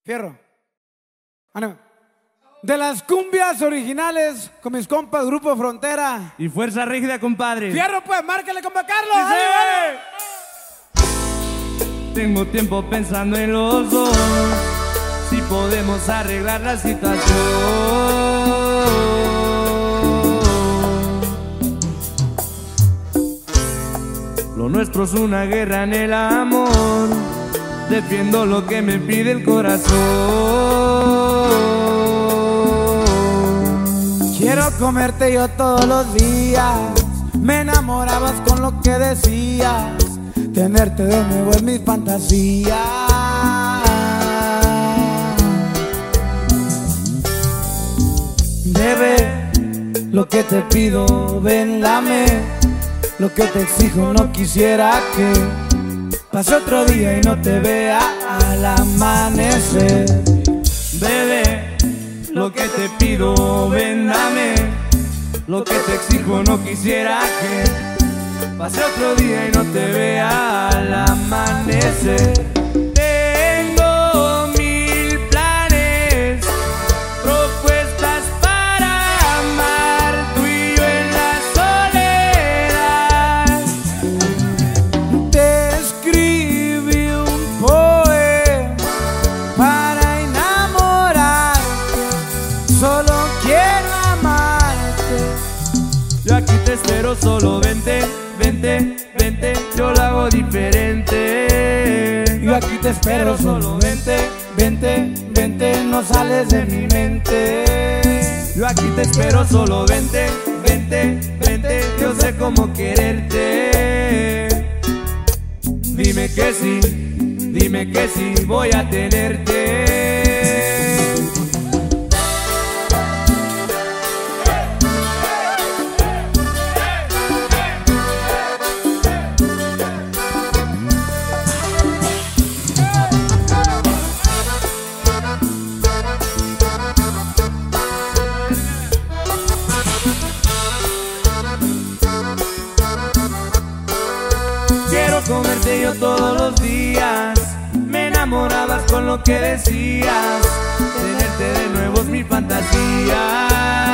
Fierro. Ánimo. De las cumbias originales con mis compas, Grupo Frontera. Y Fuerza Rígida, compadre. Fierro, pues, márcale, compa Carlos. Tengo tiempo pensando en los dos, si podemos arreglar la situación. Lo nuestro es una guerra en el amor, defiendo lo que me pide el corazón. Quiero comerte yo todos los días, me enamorabas con lo que decías, tenerte de nuevo es mi fantasía. Bebé, lo que te pido, ven, dame. Lo que te exijo, no quisiera que pase otro día y no te vea al amanecer. Bebé, lo que te pido, ven, dame. Lo que te exijo, no quisiera que pase otro día y no te vea al amanecer. Tengo mil planes, propuestas para amar, tú y yo en la soledad. Te escribí un poema para enamorarte, solo quiero amarte. Yo aquí te espero, solo vente. Vente, vente, yo lo hago diferente. Yo aquí te espero, solo vente, vente, vente, no sales de mi mente. Yo aquí te espero, solo vente, vente, vente, yo sé cómo quererte. Dime que sí, voy a tenerte. Quiero comerte yo todos los días, me enamorabas con lo que decías, tenerte de nuevo es mi fantasía.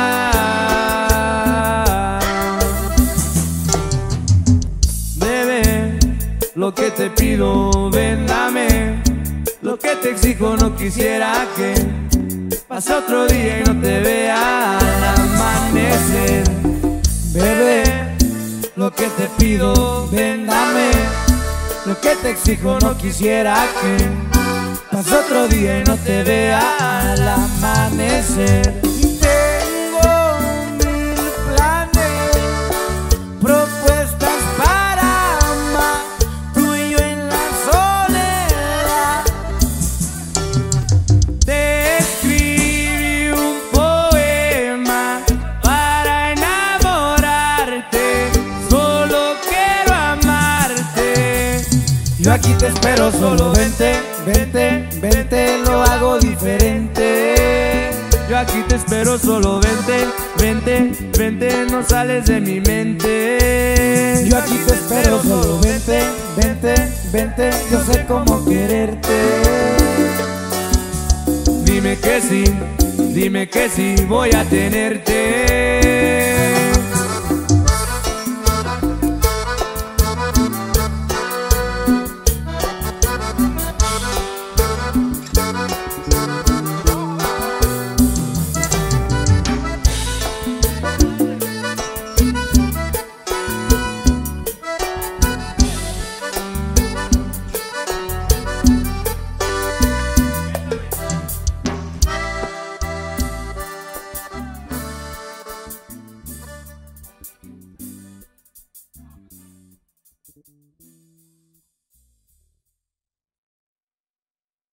Bebé, lo que te pido, ven, dame. Lo que te exijo, no quisiera que pase otro día y no te vea al amanecer. Bebé, lo que te pido, ven, dame. Lo que te exijo, no quisiera que pase otro día y no te vea al amanecer. Tengo mil planes, propuestas para amar, tú y yo en la soledad. Te escribí un poema para enamorarte, solo quiero amarte. Yo aquí te espero, solo vente, vente, vente, lo hago diferente. Yo aquí te espero, solo vente, vente, vente, no sales de mi mente. Yo aquí te espero, solo vente, vente, vente, yo sé cómo quererte. Dime que sí, voy a tenerte.